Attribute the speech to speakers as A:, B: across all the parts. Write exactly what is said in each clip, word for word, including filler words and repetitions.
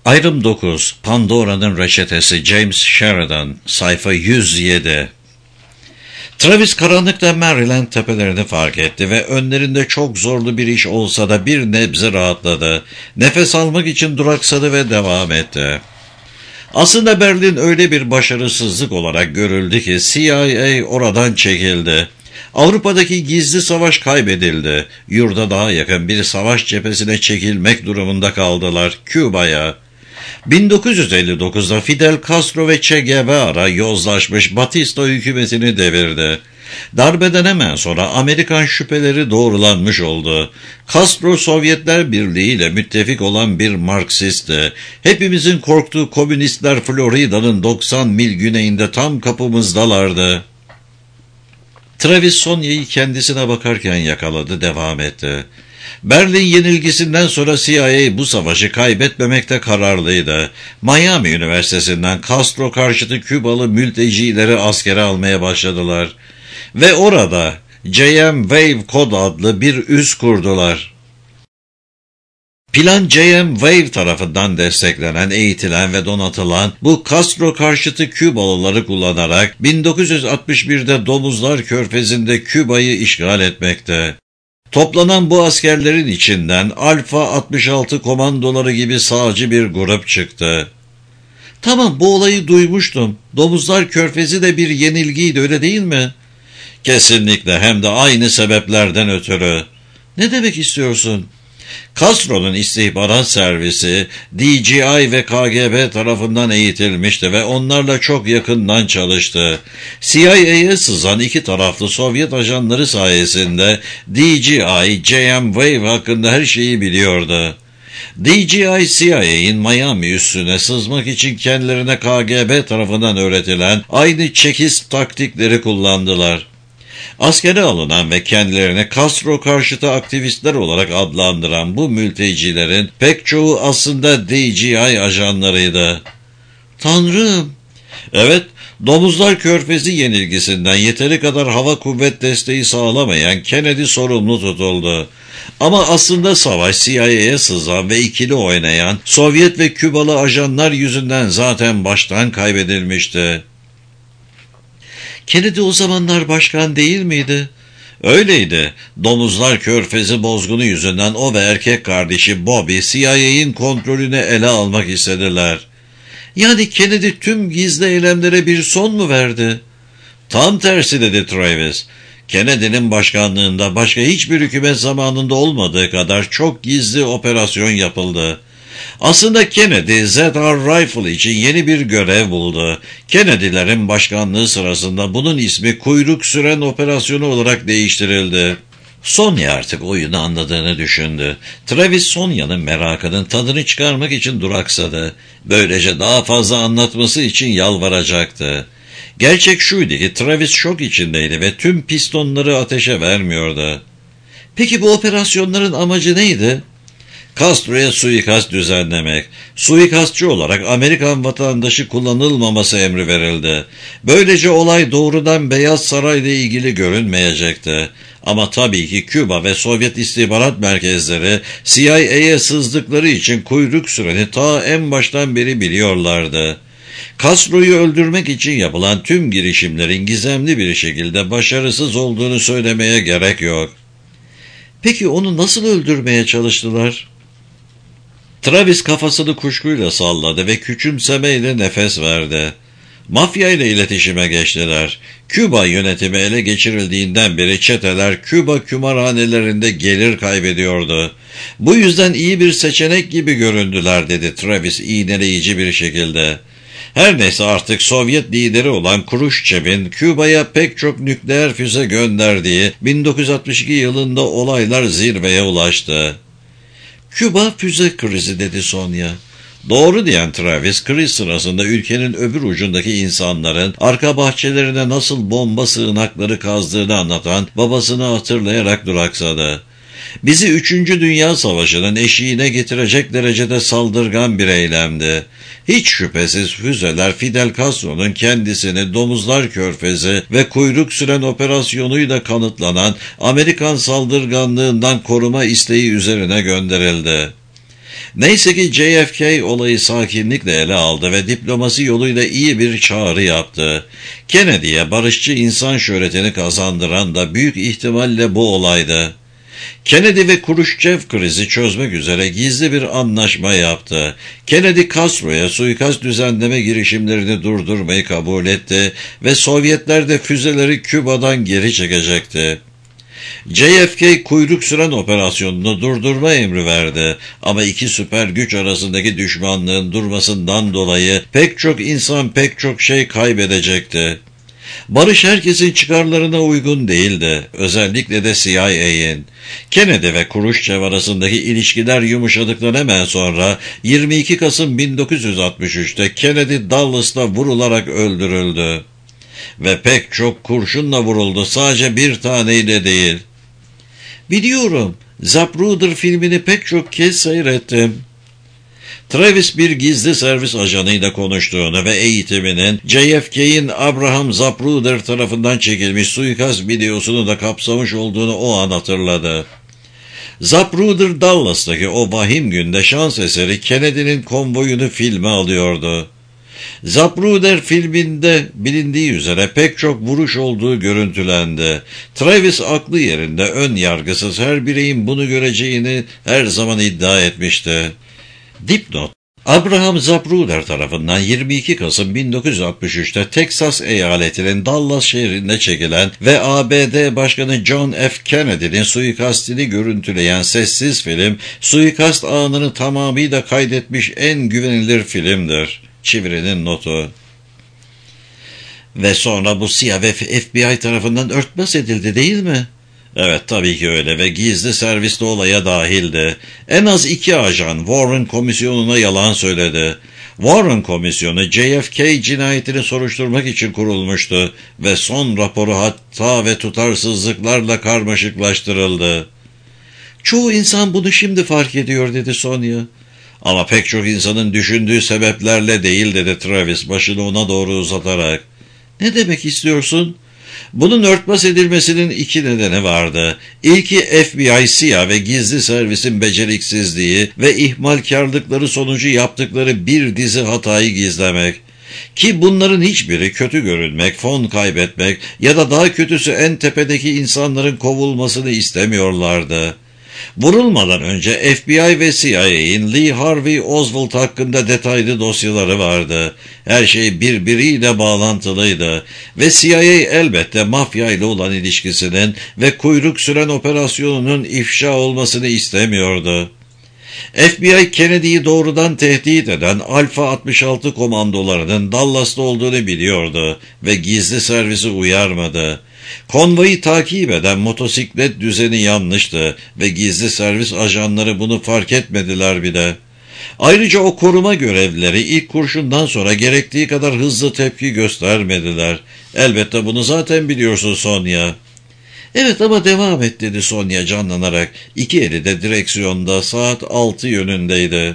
A: Ayrım dokuz. Pandora'nın Reçetesi. James Sheridan. Sayfa yüz yedi. Travis karanlıkta Maryland tepelerini fark etti ve önlerinde çok zorlu bir iş olsa da bir nebze rahatladı. Nefes almak için duraksadı ve devam etti. Aslında Berlin öyle bir başarısızlık olarak görüldü ki C I A oradan çekildi. Avrupa'daki gizli savaş kaybedildi. Yurda daha yakın bir savaş cephesine çekilmek durumunda kaldılar, Küba'ya. bin dokuz yüz elli dokuzda Fidel Castro ve Che Guevara yozlaşmış Batista hükümetini devirdi. Darbeden hemen sonra Amerikan şüpheleri doğrulanmış oldu. Castro Sovyetler Birliği ile müttefik olan bir Marksistti. Hepimizin korktuğu komünistler Florida'nın doksan mil güneyinde tam kapımızdalardı. Travis Sonya'yı kendisine bakarken yakaladı, devam etti. Berlin yenilgisinden sonra C I A bu savaşı kaybetmemekte kararlıydı. Miami Üniversitesi'nden Castro karşıtı Kübalı mültecileri askere almaya başladılar. Ve orada J M Wave Code adlı bir üs kurdular. Plan J M Wave tarafından desteklenen, eğitilen ve donatılan bu Castro karşıtı Kübalıları kullanarak bin dokuz yüz altmış birde Domuzlar Körfezi'nde Küba'yı işgal etmekte. Toplanan bu askerlerin içinden Alfa altmış altı komandoları gibi sağcı bir grup çıktı. Tamam, bu olayı duymuştum. Domuzlar Körfezi de bir yenilgiydi, öyle değil mi? Kesinlikle, hem de aynı sebeplerden ötürü. Ne demek istiyorsun? Castro'nun istihbarat servisi D G I ve K G B tarafından eğitilmişti ve onlarla çok yakından çalıştı. C I A'ye sızan iki taraflı Sovyet ajanları sayesinde D G I, J M Wave hakkında her şeyi biliyordu. D G I, C I A'nin Miami üssüne sızmak için kendilerine K G B tarafından öğretilen aynı çekist taktikleri kullandılar. Askere alınan ve kendilerine Castro karşıtı aktivistler olarak adlandıran bu mültecilerin pek çoğu aslında D G I ajanlarıydı. Tanrım! Evet, Domuzlar Körfezi yenilgisinden yeteri kadar hava kuvvet desteği sağlamayan Kennedy sorumlu tutuldu. Ama aslında savaş C I A'ye sızan ve ikili oynayan Sovyet ve Kübalı ajanlar yüzünden zaten baştan kaybedilmişti. Kennedy o zamanlar başkan değil miydi? Öyleydi. Domuzlar Körfezi bozgunu yüzünden o ve erkek kardeşi Bobby C I A'nin kontrolünü ele almak istediler. Yani Kennedy tüm gizli eylemlere bir son mu verdi? Tam tersi, dedi Travis. Kennedy'nin başkanlığında başka hiçbir hükümet zamanında olmadığı kadar çok gizli operasyon yapıldı. Aslında Kennedy Z R Rifle için yeni bir görev buldu. Kennedy'lerin başkanlığı sırasında bunun ismi kuyruk süren operasyonu olarak değiştirildi. Sonya artık oyunu anladığını düşündü. Travis Sonya'nın merakının tadını çıkarmak için duraksadı. Böylece daha fazla anlatması için yalvaracaktı. Gerçek şuydu ki Travis şok içindeydi ve tüm pistonları ateşe vermiyordu. Peki bu operasyonların amacı neydi? Castro'ya suikast düzenlemek. Suikastçı olarak Amerikan vatandaşı kullanılmaması emri verildi. Böylece olay doğrudan Beyaz Saray'la ilgili görünmeyecekti. Ama tabii ki Küba ve Sovyet istihbarat merkezleri C I A'ye sızdıkları için kuyruk süreni ta en baştan beri biliyorlardı. Castro'yu öldürmek için yapılan tüm girişimlerin gizemli bir şekilde başarısız olduğunu söylemeye gerek yok. Peki onu nasıl öldürmeye çalıştılar? Travis kafasını kuşkuyla salladı ve küçümsemeyle nefes verdi. Mafya ile iletişime geçtiler. Küba yönetimi ele geçirildiğinden beri çeteler Küba kümarhanelerinde gelir kaybediyordu. Bu yüzden iyi bir seçenek gibi göründüler, dedi Travis iğneleyici bir şekilde. Her neyse, artık Sovyet lideri olan Kruşçev'in Küba'ya pek çok nükleer füze gönderdiği bin dokuz yüz altmış iki yılında olaylar zirveye ulaştı. Küba füze krizi, dedi Sonya. Doğru diyen Travis, kriz sırasında ülkenin öbür ucundaki insanların arka bahçelerine nasıl bomba sığınakları kazdığını anlatan babasını hatırlayarak duraksadı. Bizi üçüncü Dünya Savaşı'nın eşiğine getirecek derecede saldırgan bir eylemdi. Hiç şüphesiz füzeler Fidel Castro'nun kendisini Domuzlar Körfezi ve kuyruk süren operasyonuyla kanıtlanan Amerikan saldırganlığından koruma isteği üzerine gönderildi. Neyse ki J F K olayı sakinlikle ele aldı ve diplomasi yoluyla iyi bir çağrı yaptı. Kennedy'ye barışçı insan şöhretini kazandıran da büyük ihtimalle bu olaydı. Kennedy ve Khrushchev krizi çözmek üzere gizli bir anlaşma yaptı. Kennedy Castro'ya suikast düzenleme girişimlerini durdurmayı kabul etti ve Sovyetler de füzeleri Küba'dan geri çekecekti. J F K kuyruk süren operasyonunu durdurma emri verdi ama iki süper güç arasındaki düşmanlığın durmasından dolayı pek çok insan pek çok şey kaybedecekti. Barış herkesin çıkarlarına uygun değildi, özellikle de C I A'nin. Kennedy ve Khrushchev arasındaki ilişkiler yumuşadıktan hemen sonra yirmi iki Kasım bin dokuz yüz altmış üç'te Kennedy Dallas'ta vurularak öldürüldü. Ve pek çok kurşunla vuruldu, sadece bir taneyle değil. Biliyorum, Zapruder filmini pek çok kez seyrettim. Travis bir gizli servis ajanıyla konuştuğunu ve eğitiminin J F K'in Abraham Zapruder tarafından çekilmiş suikast videosunu da kapsamış olduğunu o an hatırladı. Zapruder Dallas'taki o vahim günde şans eseri Kennedy'nin konvoyunu filme alıyordu. Zapruder filminde bilindiği üzere pek çok vuruş olduğu görüntülendi. Travis aklı yerinde, ön yargısız, her bireyin bunu göreceğini her zaman iddia etmişti. Dipnot: Abraham Zapruder tarafından yirmi iki Kasım bin dokuz yüz altmış üç'te Teksas eyaletinin Dallas şehrinde çekilen ve A B D Başkanı John F. Kennedy'nin suikastini görüntüleyen sessiz film, suikast anını tamamıyla kaydetmiş en güvenilir filmdir. Çevirinin notu. Ve sonra bu C I A ve F B I tarafından örtbas edildi, değil mi? Evet, tabii ki öyle ve gizli servis de olaya dahildi. En az iki ajan Warren Komisyonu'na yalan söyledi. Warren Komisyonu J F K cinayetini soruşturmak için kurulmuştu ve son raporu hata ve tutarsızlıklarla karmaşıklaştırıldı. Çoğu insan bunu şimdi fark ediyor, dedi Sonya. Ama pek çok insanın düşündüğü sebeplerle değil, dedi Travis başını ona doğru uzatarak. Ne demek istiyorsun? Bunun örtbas edilmesinin iki nedeni vardı. İlki F B I, C I A ve gizli servisin beceriksizliği ve ihmalkarlıkları sonucu yaptıkları bir dizi hatayı gizlemek. Ki bunların hiçbiri kötü görünmek, fon kaybetmek ya da daha kötüsü en tepedeki insanların kovulmasını istemiyorlardı. Vurulmadan önce F B I ve C I A'nin Lee Harvey Oswald hakkında detaylı dosyaları vardı. Her şey birbiriyle bağlantılıydı ve C I A elbette mafya ile olan ilişkisinin ve kuyruk süren operasyonunun ifşa olmasını istemiyordu. F B I Kennedy'yi doğrudan tehdit eden Alfa altmış altı komandolarının Dallas'ta olduğunu biliyordu ve gizli servisi uyarmadı. Konvoyu takip eden motosiklet düzeni yanlıştı ve gizli servis ajanları bunu fark etmediler bile. Ayrıca o koruma görevlileri ilk kurşundan sonra gerektiği kadar hızlı tepki göstermediler. Elbette bunu zaten biliyorsun Sonya. Evet ama devam et, dedi Sonya canlanarak. İki eli de direksiyonda, saat altı yönündeydi.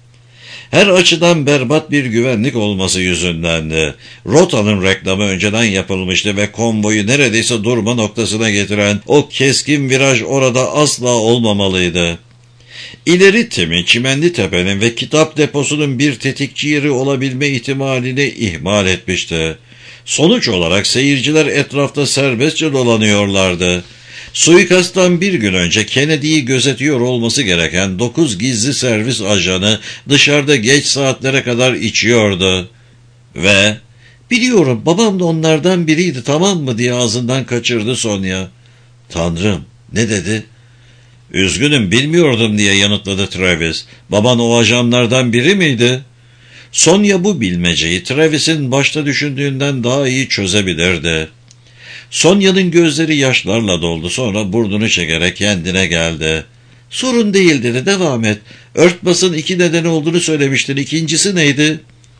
A: Her açıdan berbat bir güvenlik olması yüzündendi. Rotanın reklamı önceden yapılmıştı ve konvoyu neredeyse durma noktasına getiren o keskin viraj orada asla olmamalıydı. İleri Tim'in, Çimenli Tepe'nin ve kitap deposunun bir tetikçi yeri olabilme ihtimalini ihmal etmişti. Sonuç olarak seyirciler etrafta serbestçe dolanıyorlardı. Suikasttan bir gün önce Kennedy'yi gözetiyor olması gereken dokuz gizli servis ajanı dışarıda geç saatlere kadar içiyordu. Ve "Biliyorum, babam da onlardan biriydi, tamam mı?" diye ağzından kaçırdı Sonya. "Tanrım, ne dedi?" "Üzgünüm, bilmiyordum," diye yanıtladı Travis. "Baban o ajanlardan biri miydi?" Sonya bu bilmeceyi Travis'in başta düşündüğünden daha iyi çözebilirdi. Sonya'nın gözleri yaşlarla doldu, sonra burnunu çekerek kendine geldi. "Sorun değil," dedi, "devam et. Örtbasın iki nedeni olduğunu söylemiştin, ikincisi neydi?"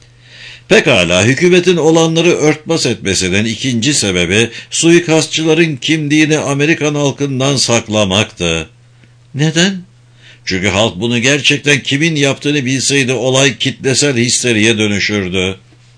A: "Pekala, hükümetin olanları örtbas etmesinin ikinci sebebi suikastçıların kimliğini Amerikan halkından saklamaktı." "Neden?" "Çünkü halk bunu gerçekten kimin yaptığını bilseydi olay kitlesel histeriye dönüşürdü."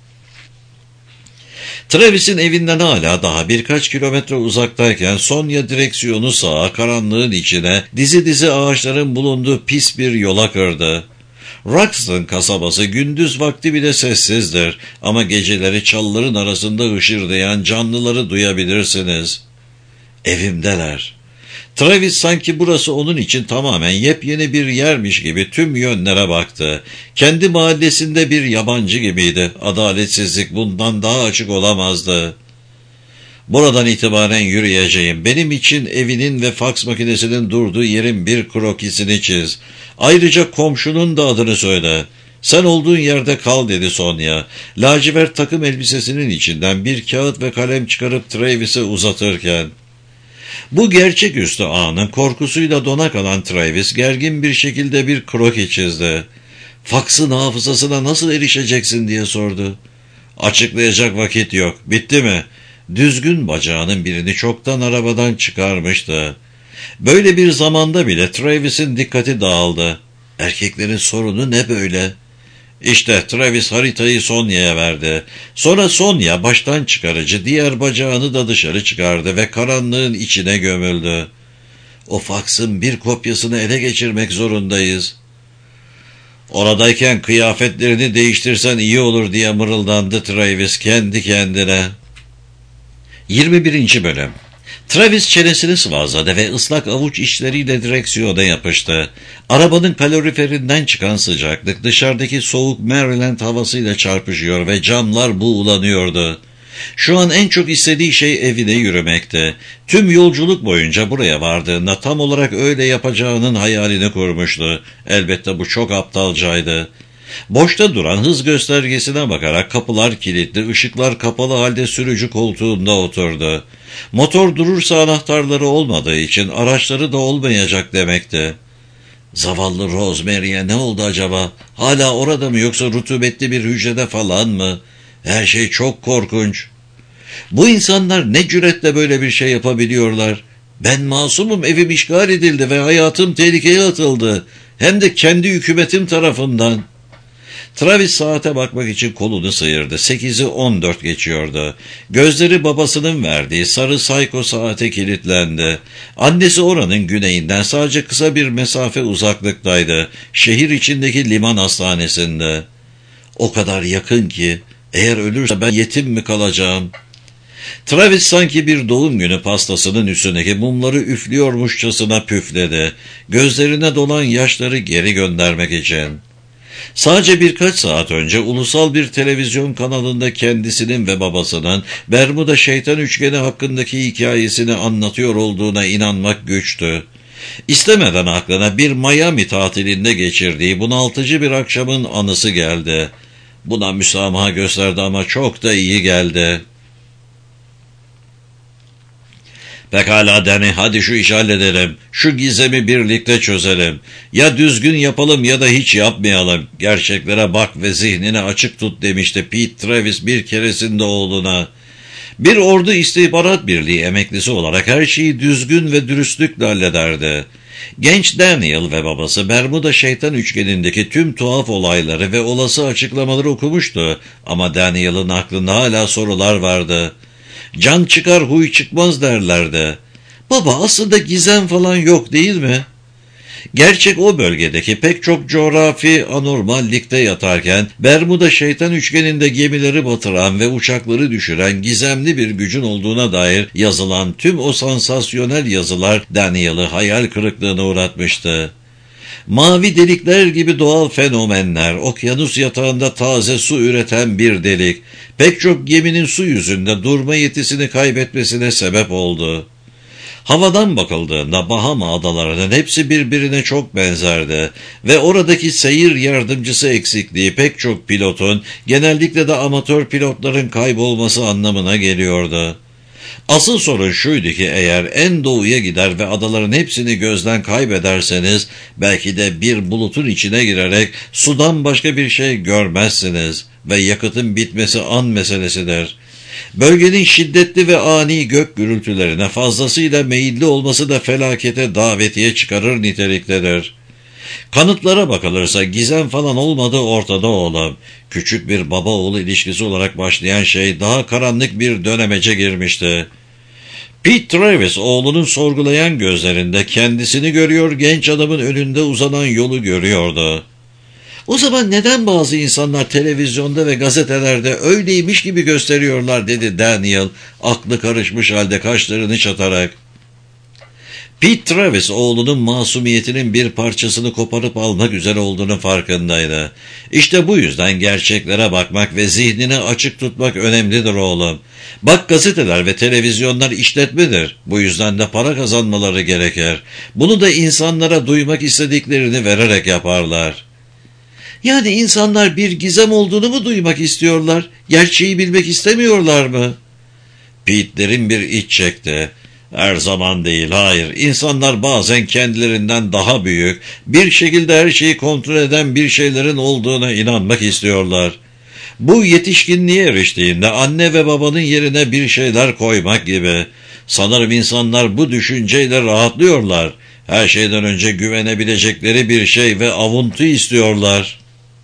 A: Travis'in evinden hala daha birkaç kilometre uzaktayken Sonya direksiyonu sağa, karanlığın içine, dizi dizi ağaçların bulunduğu pis bir yola kırdı. Roxton kasabası gündüz vakti bile sessizdir ama geceleri çalıların arasında hışırdayan canlıları duyabilirsiniz. Evimdeler. Travis sanki burası onun için tamamen yepyeni bir yermiş gibi tüm yönlere baktı. Kendi mahallesinde bir yabancı gibiydi. Adaletsizlik bundan daha açık olamazdı. Buradan itibaren yürüyeceğim. Benim için evinin ve faks makinesinin durduğu yerin bir krokisini çiz. Ayrıca komşunun da adını söyle. Sen olduğun yerde kal dedi Sonya. Lacivert takım elbisesinin içinden bir kağıt ve kalem çıkarıp Travis'e uzatırken. Bu gerçeküstü anın korkusuyla dona kalan Travis gergin bir şekilde bir kroki çizdi. Faksın hafızasına nasıl erişeceksin diye sordu. Açıklayacak vakit yok. Bitti mi? Düzgün bacağının birini çoktan arabadan çıkarmıştı. Böyle bir zamanda bile Travis'in dikkati dağıldı. Erkeklerin sorunu ne böyle? İşte Travis haritayı Sonya'ya verdi. Sonra Sonya baştan çıkarıcı diğer bacağını da dışarı çıkardı ve karanlığın içine gömüldü. O faksın bir kopyasını ele geçirmek zorundayız. Oradayken kıyafetlerini değiştirsen iyi olur diye mırıldandı Travis kendi kendine. yirmi birinci Bölüm. Travis çenesini sıvazladı ve ıslak avuç içleriyle direksiyona yapıştı. Arabanın kaloriferinden çıkan sıcaklık dışarıdaki soğuk Maryland havasıyla çarpışıyor ve camlar buğulanıyordu. Şu an en çok istediği şey evine yürümekti. Tüm yolculuk boyunca buraya vardığında tam olarak öyle yapacağının hayalini kurmuştu. Elbette bu çok aptalcaydı. Boşta duran hız göstergesine bakarak kapılar kilitli, ışıklar kapalı halde sürücü koltuğunda oturdu. Motor durursa anahtarları olmadığı için araçları da olmayacak demekti. Zavallı Rosemary'e ne oldu acaba? Hala orada mı yoksa rutubetli bir hücrede falan mı? Her şey çok korkunç. Bu insanlar ne cüretle böyle bir şey yapabiliyorlar? Ben masumum, evim işgal edildi ve hayatım tehlikeye atıldı. Hem de kendi hükümetim tarafından. Travis saate bakmak için kolunu sıyırdı. sekizi on dört geçiyordu. Gözleri babasının verdiği sarı Seiko saate kilitlendi. Annesi oranın güneyinden sadece kısa bir mesafe uzaklıktaydı. Şehir içindeki liman hastanesinde. O kadar yakın ki eğer ölürse ben yetim mi kalacağım? Travis sanki bir doğum günü pastasının üstündeki mumları üflüyormuşçasına püfledi. Gözlerine dolan yaşları geri göndermek için. Sadece birkaç saat önce ulusal bir televizyon kanalında kendisinin ve babasının Bermuda Şeytan Üçgeni hakkındaki hikayesini anlatıyor olduğuna inanmak güçtü. İstemeden aklına bir Miami tatilinde geçirdiği bunaltıcı bir akşamın anısı geldi. Buna müsamaha gösterdi ama çok da iyi geldi. Pekala Danny, hadi şu işi halledelim. Şu gizemi birlikte çözelim. Ya düzgün yapalım ya da hiç yapmayalım. Gerçeklere bak ve zihnini açık tut demişti Pete Travis bir keresinde oğluna. Bir ordu istihbarat birliği emeklisi olarak her şeyi düzgün ve dürüstlükle hallederdi. Genç Daniel ve babası Bermuda Şeytan Üçgeni'ndeki tüm tuhaf olayları ve olası açıklamaları okumuştu. Ama Daniel'ın aklında hala sorular vardı. Can çıkar huy çıkmaz derlerdi. Baba, aslında gizem falan yok değil mi? Gerçek o bölgedeki pek çok coğrafi anormallikte yatarken Bermuda Şeytan Üçgeni'nde gemileri batıran ve uçakları düşüren gizemli bir gücün olduğuna dair yazılan tüm o sansasyonel yazılar Daniel'ı hayal kırıklığına uğratmıştı. Mavi delikler gibi doğal fenomenler, okyanus yatağında taze su üreten bir delik, pek çok geminin su yüzünde durma yetisini kaybetmesine sebep oldu. Havadan bakıldığında Bahama adalarının hepsi birbirine çok benzerdi ve oradaki seyir yardımcısı eksikliği pek çok pilotun, genellikle de amatör pilotların kaybolması anlamına geliyordu. Asıl sorun şuydu ki eğer en doğuya gider ve adaların hepsini gözden kaybederseniz belki de bir bulutun içine girerek sudan başka bir şey görmezsiniz ve yakıtın bitmesi an meselesidir. Bölgenin şiddetli ve ani gök gürültülerine fazlasıyla meyilli olması da felakete davetiye çıkarır niteliktedir. Kanıtlara bakılırsa gizem falan olmadığı ortada oğlum. Küçük bir baba oğlu ilişkisi olarak başlayan şey daha karanlık bir dönemece girmişti. Pete Travis oğlunun sorgulayan gözlerinde kendisini görüyor, genç adamın önünde uzanan yolu görüyordu. O zaman neden bazı insanlar televizyonda ve gazetelerde öyleymiş gibi gösteriyorlar, dedi Daniel, aklı karışmış halde kaşlarını çatarak. Pete Travis oğlunun masumiyetinin bir parçasını koparıp almak üzere olduğunu farkındaydı. İşte bu yüzden gerçeklere bakmak ve zihnini açık tutmak önemlidir oğlum. Bak, gazeteler ve televizyonlar işletmedir. Bu yüzden de para kazanmaları gerekir. Bunu da insanlara duymak istediklerini vererek yaparlar. Yani insanlar bir gizem olduğunu mu duymak istiyorlar? Gerçeği bilmek istemiyorlar mı? Pete derin bir iç çekti. Her zaman değil, hayır. İnsanlar bazen kendilerinden daha büyük, bir şekilde her şeyi kontrol eden bir şeylerin olduğuna inanmak istiyorlar. Bu yetişkinliğe eriştiğinde anne ve babanın yerine bir şeyler koymak gibi. Sanırım insanlar bu düşünceyle rahatlıyorlar. Her şeyden önce güvenebilecekleri bir şey ve avuntu istiyorlar.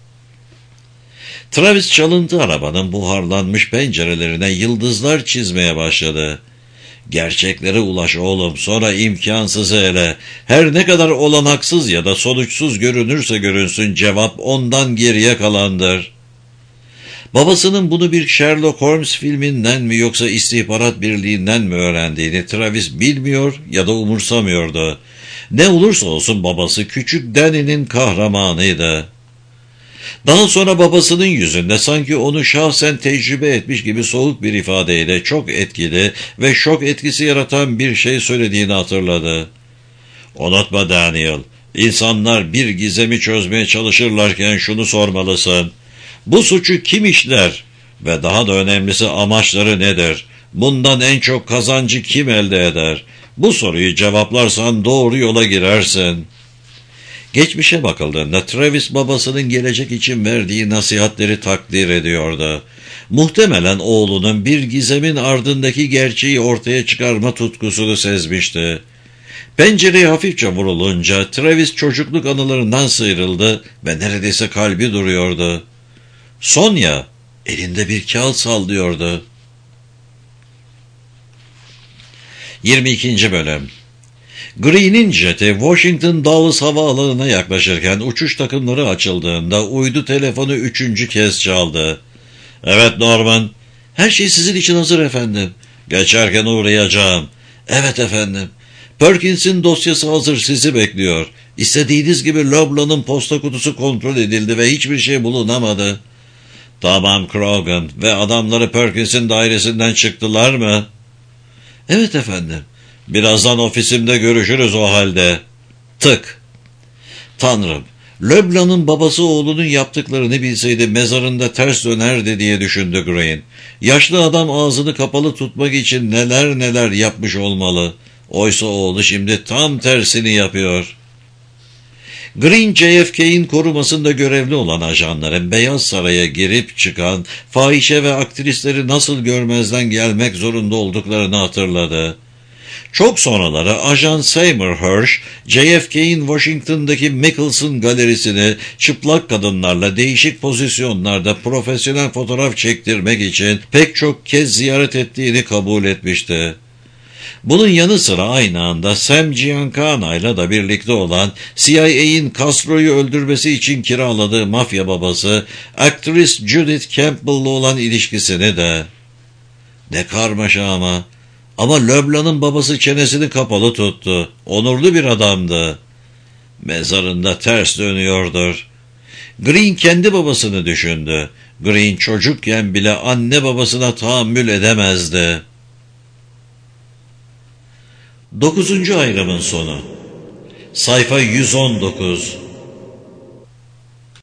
A: Travis çalıntı arabanın buharlanmış pencerelerine yıldızlar çizmeye başladı. Gerçeklere ulaş oğlum, sonra imkansızı ele. Her ne kadar olanaksız ya da sonuçsuz görünürse görünsün, cevap ondan geriye kalandır. Babasının bunu bir Sherlock Holmes filminden mi yoksa istihbarat birliğinden mi öğrendiğini Travis bilmiyor ya da umursamıyordu. Ne olursa olsun babası küçük Danny'nin kahramanıydı. Daha sonra babasının yüzünde sanki onu şahsen tecrübe etmiş gibi soğuk bir ifadeyle çok etkili ve şok etkisi yaratan bir şey söylediğini hatırladı. Unutma Daniel, insanlar bir gizemi çözmeye çalışırlarken şunu sormalısın. Bu suçu kim işler ve daha da önemlisi amaçları nedir? Bundan en çok kazancı kim elde eder? Bu soruyu cevaplarsan doğru yola girersin. Geçmişe bakıldığında Travis babasının gelecek için verdiği nasihatleri takdir ediyordu. Muhtemelen oğlunun bir gizemin ardındaki gerçeği ortaya çıkarma tutkusunu sezmişti. Pencereye hafifçe vurulunca Travis çocukluk anılarından sıyrıldı ve neredeyse kalbi duruyordu. Sonya elinde bir kağıt sallıyordu. yirmi ikinci Bölüm. Green'in jeti Washington Dulles havaalanına yaklaşırken uçuş takımları açıldığında uydu telefonu üçüncü kez çaldı. Evet Norman. Her şey sizin için hazır efendim. Geçerken uğrayacağım. Evet efendim. Perkins'in dosyası hazır, sizi bekliyor. İstediğiniz gibi Loblan'ın posta kutusu kontrol edildi ve hiçbir şey bulunamadı. Tamam Krogan, ve adamları Perkins'in dairesinden çıktılar mı? Evet efendim. Birazdan ofisimde görüşürüz o halde. Tık. Tanrım, Leblanc'ın babası oğlunun yaptıklarını bilseydi mezarında ters dönerdi diye düşündü Green. Yaşlı adam ağzını kapalı tutmak için neler neler yapmış olmalı. Oysa oğlu şimdi tam tersini yapıyor. Green, J F K'in korumasında görevli olan ajanların Beyaz Saray'a girip çıkan fahişe ve aktrisleri nasıl görmezden gelmek zorunda olduklarını hatırladı. Çok sonraları Ajan Seymour Hersh, J F K'in Washington'daki Michelson galerisini çıplak kadınlarla değişik pozisyonlarda profesyonel fotoğraf çektirmek için pek çok kez ziyaret ettiğini kabul etmişti. Bunun yanı sıra aynı anda Sam Giancana ile de birlikte olan C I A'in Castro'yu öldürmesi için kiraladığı mafya babası, aktris Judith Campbell'la olan ilişkisini de. Ne karmaşa ama. Ama Leblanc'ın babası çenesini kapalı tuttu. Onurlu bir adamdı. Mezarında ters dönüyordur. Green kendi babasını düşündü. Green çocukken bile anne babasına tahammül edemezdi. Dokuzuncu ayrımın sonu. Sayfa yüz on dokuz.